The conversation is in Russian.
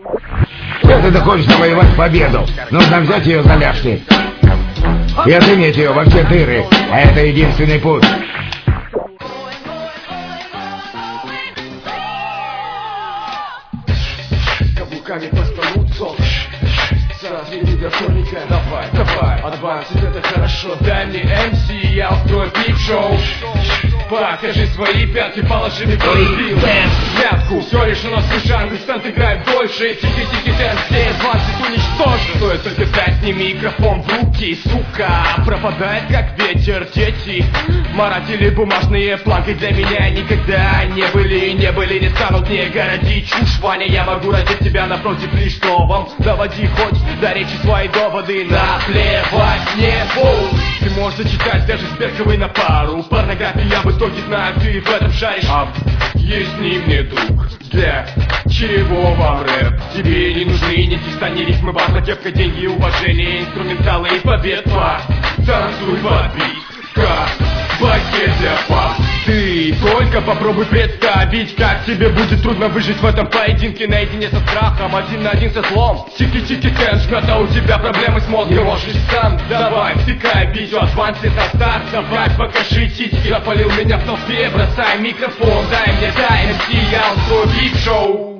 Если ты хочешь завоевать победу, нужно взять ее за ляжки и отыметь ее во все дыры, а это единственный путь. Каблуками по столу цок. Сразу до вторника. Давай, давай, адванс, это хорошо. Дай мне МС, я устрою пип-шоу. Покажи свои пятки, положи мне полюбил взятку, все решено, слышан, дистант играет дольше. Тихий дэнс, все адвансы уничтожен. Стоит только дать мне микрофон в руки, сука. Пропадает как ветер, дети. Маратили бумажные планки для меня никогда не были, не станут, не городи чушь, Ваня. Я могу родить тебя напротив, лишь что вам доводи хоть до речи свои доводы. Наплевать не буду. Ты можешь зачитать даже сберковый на пару. Порнографию я в итоге знаю, ты в этом шаришь. Объясни мне, друг, для чего вам рэп? Тебе не нужны ни текста, ни рифмы, база, кепка, деньги, уважение, инструменталы и побед. Танцуй под бит, как баке для пап. Ты только попробуй представить, как тебе будет трудно выжить в этом поединке наедине со страхом, один на один со злом. Тики-тики кэнш, когда у тебя проблемы с мозгом. Не можешь сам, давай, втыкай видео, адвансы на старт. Давай, покажи титьки, запалил меня в толпе, бросай микрофон, дай мне, дай MC, я устрою бип-шоу.